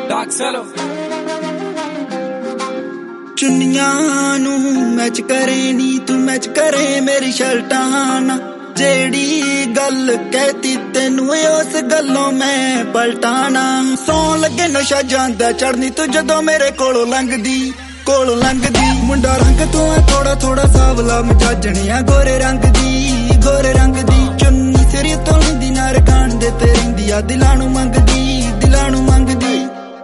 चुन्नियां नू मैच करे नी तू मैच करे मेरी शर्टां ना जेड़ी गल कहती तेनू उस गलों मैं पलटाना सौ लगे नशा जांदा चढ़नी तू जदों मेरे कोलों लंघदी मुंडा रंग तू है थोड़ा थोड़ा सावला मजाजनिया गोरे रंग दी चुन्नी सिरी तोली नार कान दे ते रहिंदी आ दिलां नू मंगदी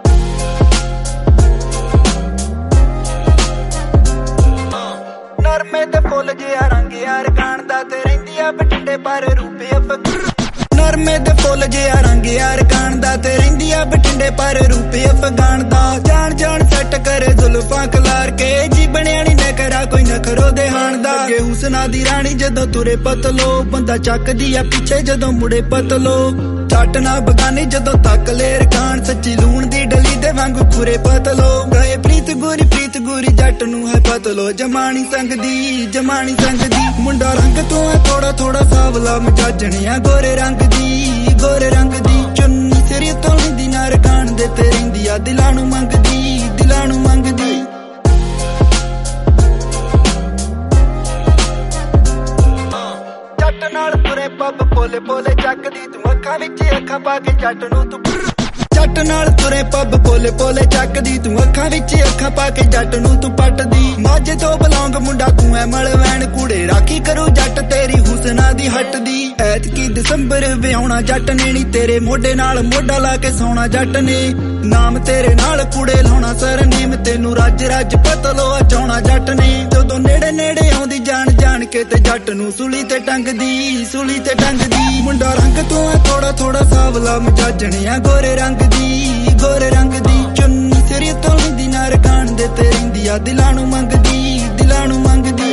नरमे ते फुल जिहा रंग यार कांदा ते रहिंदी आ बठिंडे पर रूपे नरमे ते फुल जिहा रंग यार कांदा ते रहिंदी आ बठिंडे पर रूपे अफगान दा जान सैट करे जुल्फां खलार के जी बनिया नी न करा कोई नखरो दे हाण दा अगे हुसना दी रानी जदों तुरे पतलो बंदा चकदी आ पीछे जदों मुड़े पतलो झट ना बगानी जदों तक लेर कान सच्ची लूण दी डली दे वांगू खुरे पतलो गए प्रीत गोरी जट नू है पतलो जमानी संगदी मुंडा रंग तू है थोड़ा थोड़ा सावला मजाजनिया गोरे रंग दी चुन्नी सिरी तोली दी नार कान दे ते रहिंदी आ दिलां नू मंगदी जट नाल तुरे पब पोले चकदी तू अखां विच अखां पा के जट नू तू जट नाल तुरे पब पोले चकदी तू अखां विच अखां पा के जट नू तू पटदी माझे तो बलौंग मुंडा तू है मलवैन कूड़े राखी करू जट तेरी हुसना दी हटदी ऐतकी दिसंबर विआउणा जट ने नी तेरे मोढे नाल मोढा ला के सौना जट ने नाम तेरे नाल कूड़े लाउणा सरनेम तेनू रज पतलो अचाउणा जट ने जदों नेड़े आउंदी जान के ते जट नू सुली ते टंगदी मुंडा रंग तू है थोड़ा थोड़ा सावला मजाजनिया गोरे रंग दी चुन्नी सिरी तोली दी नार कान दे ते रहिंदी आ दिलां नू मंगदी